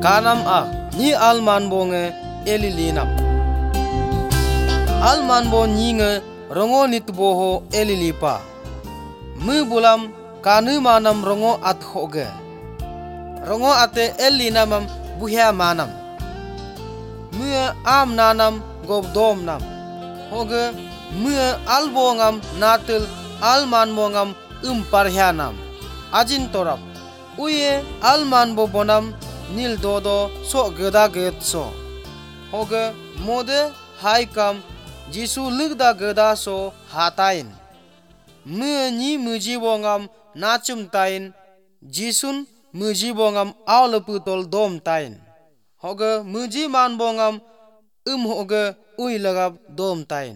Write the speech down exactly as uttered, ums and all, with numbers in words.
kanam a ni alman bonge elilinam alman bo nyinge rongo nitboho elilipa mu bulam kanu manam rongo athoge rongo ate elinamam buhya manam mu am nanam gobdom nam hoge mu albongam natil alman bongam umparhyanam ajin torap uye alman bo bonam nil dodo so geda get so hoge mode haikam jisu lugda geda so hatain mu ni muji bongam nachum tain jisun muji bongam awleputol dom tain hoge muji man bongam um hoge uilagap dom tain